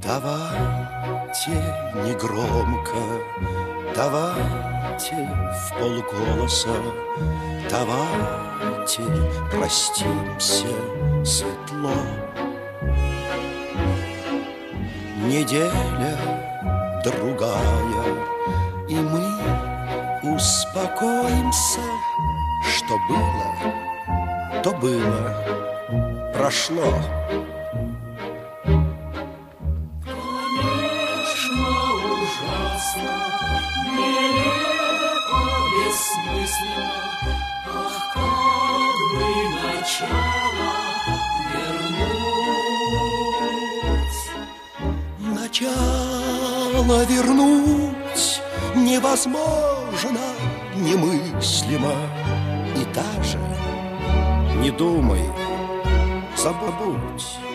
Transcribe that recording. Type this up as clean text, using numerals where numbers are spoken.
Давайте негромко, давайте вполголоса, давайте простимся светло. Неделя другая, и мы успокоимся. Что было, то было, прошло. Конечно, ужасно, нелепо, бессмысленно. Ах, как бы начало вернуть. Начало вернуть невозможно, немыслимо. И даже не думай, забудь.